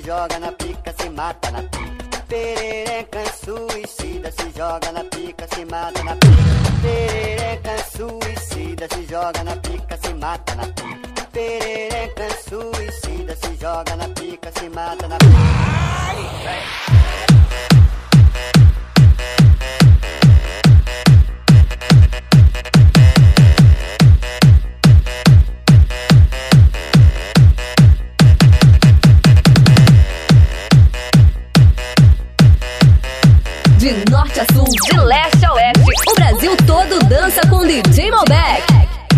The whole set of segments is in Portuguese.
joga na pica, se mata na pica. Perereca suicida, se joga na pica, se mata na pica. Perereca suicida, se joga na pica, se mata na pica. Perereca suicida, se joga na pica, se mata na pica. De norte a sul, de leste a oeste, o Brasil todo dança com DJ Malbec.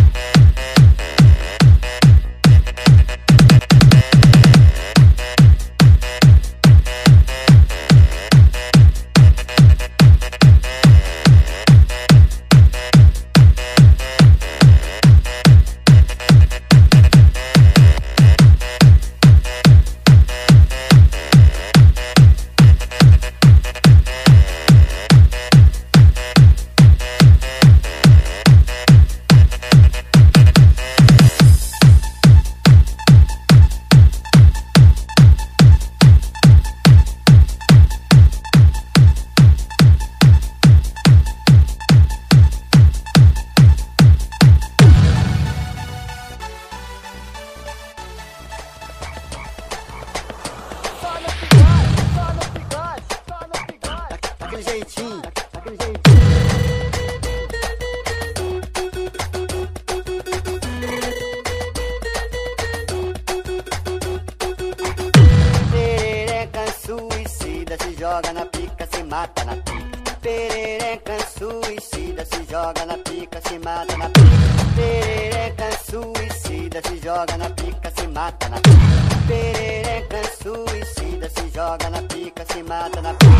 Daquele jeitinho, daquele jeitinho. Perereca suicida, se joga na pica, se mata na pica. Perereca suicida, se joga na pica, se mata na pica. Perereca suicida, se joga na pica, se mata na pica. Perereca suicida, se joga na pica, se mata na pica.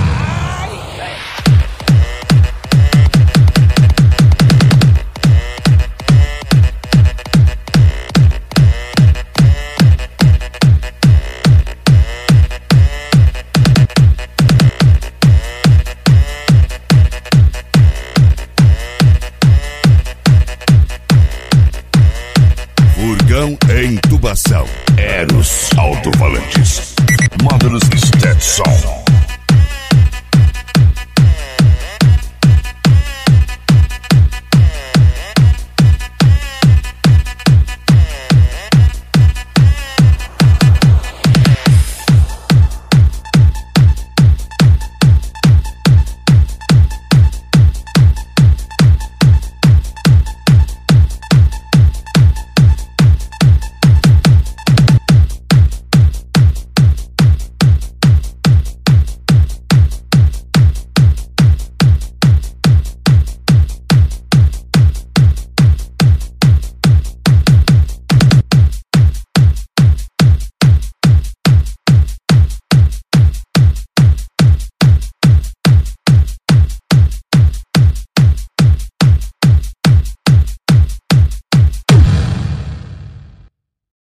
Furgão em intubação. Eros Alto-Falantes. Mother's Stetson.